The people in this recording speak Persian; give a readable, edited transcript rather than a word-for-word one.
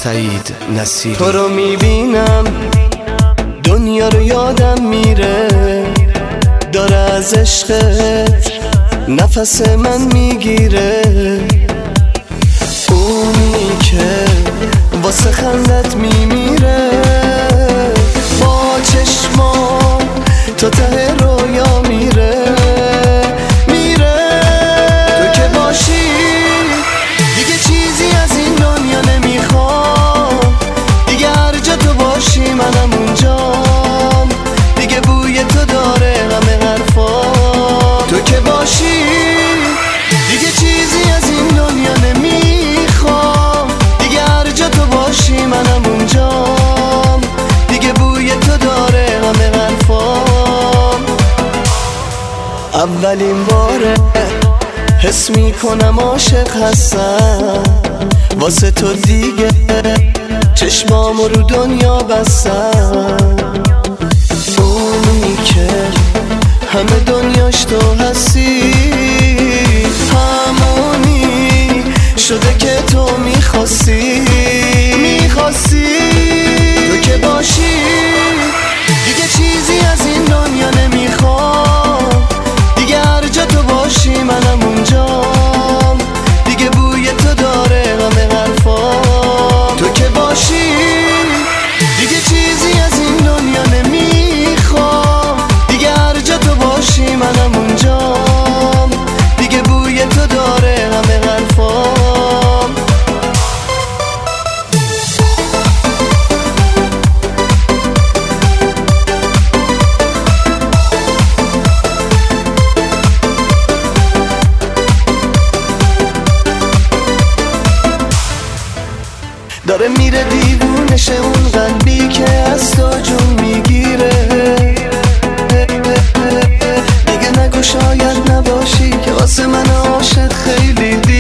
سعید نصیری. تو رو میبینم دنیا رو یادم میره، داره از عشقت نفس من میگیره. اونی که واسه خندت میمیره، با چشمان تا ته رویا میره. تو که باشی دیگه چیزی از این دنیا نمیخوام، دیگه هر جا تو باشی منم اونجام، دیگه بوی تو داره همه حرفا. تو که باشی دیگه چیزی از این دنیا نمیخوام، دیگه هر جا تو باشی منم اونجام، دیگه بوی تو داره همه حرفام. اولین باره حس میکنم عاشق هستم، واسه تو دیگه چشمامو رو دنیا بستم. اونی که همه دنیاش تو هستی، همونی شده که تو میخواستی. تو که باشی دیگه چیزی از این دنیا نمیخوام، دیگه هر جا تو باشی منم اونجام، دیگه بوی تو داره همه حرفا. تو که باشی دیگه چیزی از این دنیا نمیخوام، دیگه هر جا تو باشی منم اونجام، دیگه بوی تو داره همه حرفا. داره میره دیوونشه اون قلبی که از تو جون میگیره. دیگه نگو شاید نباشی که واسه من عاشق خیلی